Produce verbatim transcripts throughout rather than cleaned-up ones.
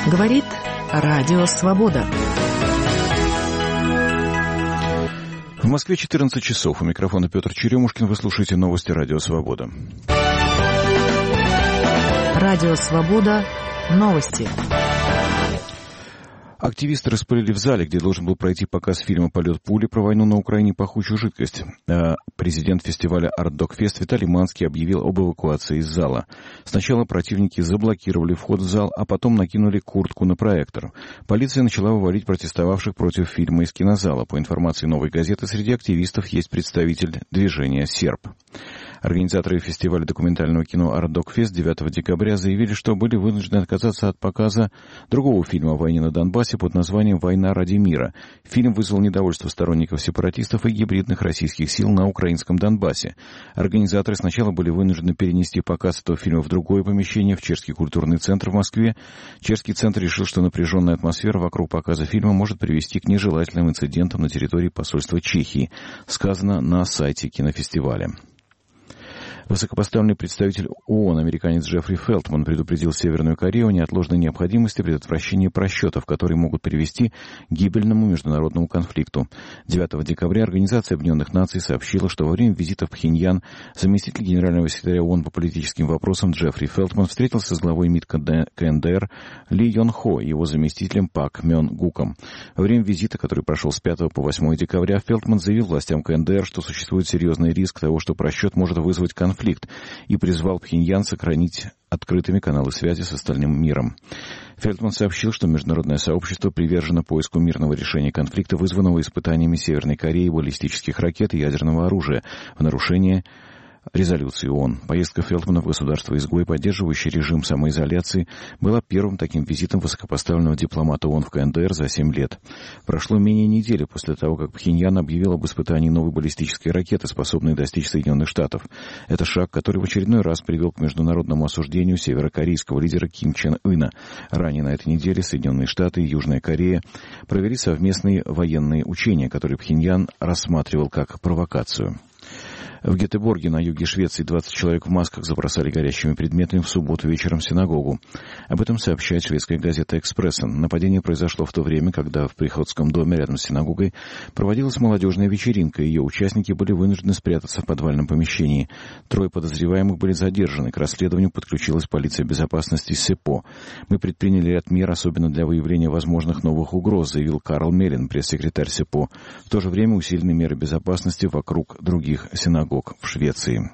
Говорит Радио Свобода. В Москве четырнадцать часов. У микрофона Петр Черемушкин. Вы слушаете новости Радио Свобода. Радио Свобода. Новости. Активисты распылили в зале, где должен был пройти показ фильма «Полет пули» про войну на Украине пахучую жидкость. Президент фестиваля «Арт-Док-Фест» Виталий Манский объявил об эвакуации из зала. Сначала противники заблокировали вход в зал, а потом накинули куртку на проектор. Полиция начала выводить протестовавших против фильма из кинозала. По информации «Новой газеты», среди активистов есть представитель движения «Серб». Организаторы фестиваля документального кино «Арт-Док-Фест» девятого декабря заявили, что были вынуждены отказаться от показа другого фильма о войне на Донбассе под названием «Война ради мира». Фильм вызвал недовольство сторонников сепаратистов и гибридных российских сил на украинском Донбассе. Организаторы сначала были вынуждены перенести показ этого фильма в другое помещение, в Чешский культурный центр в Москве. Чешский центр решил, что напряженная атмосфера вокруг показа фильма может привести к нежелательным инцидентам на территории посольства Чехии, сказано на сайте кинофестиваля. Высокопоставленный представитель ООН, американец Джеффри Фелтман, предупредил Северную Корею о неотложной необходимости предотвращения просчетов, которые могут привести к гибельному международному конфликту. девятого декабря Организация Объединенных Наций сообщила, что во время визита в Пхеньян заместитель генерального секретаря ООН по политическим вопросам Джеффри Фелтман встретился с главой МИД КНДР Ли Йон Хо и его заместителем Пак Мён Гуком. Во время визита, который прошел с пятого по восьмое декабря, Фелтман заявил властям КНДР, что существует серьезный риск того, что просчет может вызвать конфликт, и призвал Пхеньян сохранить открытыми каналы связи с остальным миром. Фелтман сообщил, что международное сообщество привержено поиску мирного решения конфликта, вызванного испытаниями Северной Кореи баллистических ракет и ядерного оружия в нарушение резолюции ООН. Поездка Фелтмана в государство-изгой, поддерживающее режим самоизоляции, была первым таким визитом высокопоставленного дипломата ООН в КНДР за семь лет. Прошло менее недели после того, как Пхеньян объявил об испытании новой баллистической ракеты, способной достичь Соединенных Штатов. Это шаг, который в очередной раз привел к международному осуждению северокорейского лидера Ким Чен Ына. Ранее на этой неделе Соединенные Штаты и Южная Корея провели совместные военные учения, которые Пхеньян рассматривал как провокацию. В Гетеборге на юге Швеции двадцать человек в масках забросали горящими предметами в субботу вечером в синагогу. Об этом сообщает шведская газета «Экспрессен». Нападение произошло в то время, когда в Приходском доме рядом с синагогой проводилась молодежная вечеринка, и ее участники были вынуждены спрятаться в подвальном помещении. Трое подозреваемых были задержаны. К расследованию подключилась полиция безопасности СЭПО. «Мы предприняли ряд мер, особенно для выявления возможных новых угроз», заявил Карл Мелин, пресс-секретарь СЭПО. В то же время усилены меры безопасности вокруг других синагог в Швеции.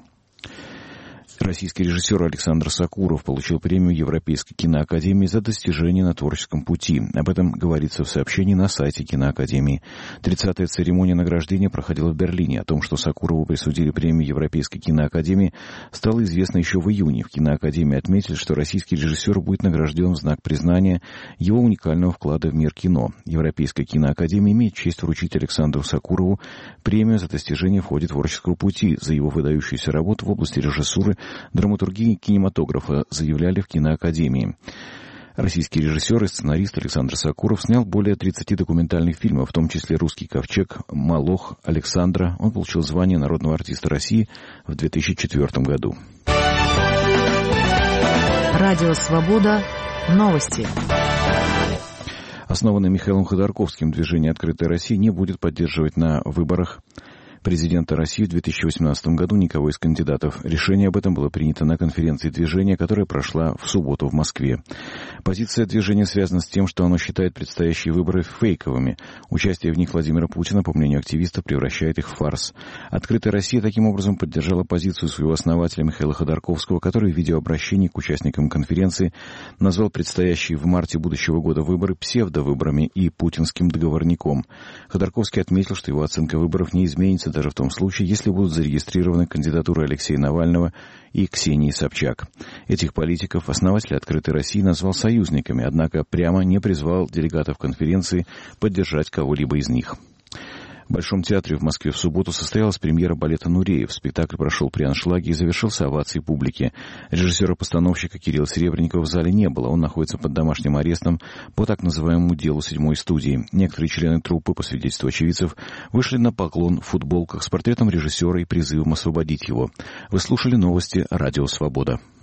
Российский режиссер Александр Сакуров получил премию Европейской киноакадемии за достижения на творческом пути. Об этом говорится в сообщении на сайте киноакадемии. тридцатая церемония награждения проходила в Берлине. О том, что Сакурову присудили премию Европейской киноакадемии, стало известно еще в июне. В киноакадемии отметили, что российский режиссер будет награжден в знак признания его уникального вклада в мир кино. Европейская киноакадемия имеет честь вручить Александру Сакурову премию за достижение в ходе творческого пути за его выдающуюся работу в области режиссуры, драматургии и кинематографа, заявляли в киноакадемии. Российский режиссер и сценарист Александр Сакуров снял более тридцати документальных фильмов, в том числе «Русский ковчег», «Молох», «Александра». Он получил звание народного артиста России в две тысячи четвёртом году. Радио «Свобода». Новости. Основанное Михаилом Ходорковским движение «Открытая Россия» не будет поддерживать на выборах президента России в две тысячи восемнадцатом году никого из кандидатов. Решение об этом было принято на конференции движения, которая прошла в субботу в Москве. Позиция движения связана с тем, что оно считает предстоящие выборы фейковыми. Участие в них Владимира Путина, по мнению активистов, превращает их в фарс. «Открытая Россия» таким образом поддержала позицию своего основателя Михаила Ходорковского, который в видеообращении к участникам конференции назвал предстоящие в марте будущего года выборы псевдовыборами и путинским договорником. Ходорковский отметил, что его оценка выборов не изменится даже в том случае, если будут зарегистрированы кандидатуры Алексея Навального и Ксении Собчак. Этих политиков основатель «Открытой России» назвал союзниками, однако прямо не призвал делегатов конференции поддержать кого-либо из них. В Большом театре в Москве в субботу состоялась премьера балета «Нуреев». Спектакль прошел при аншлаге и завершился овацией публики. Режиссера-постановщика Кирилла Серебренникова в зале не было. Он находится под домашним арестом по так называемому делу седьмой студии. Некоторые члены труппы, по свидетельству очевидцев, вышли на поклон в футболках с портретом режиссера и призывом освободить его. Вы слушали новости «Радио Свобода».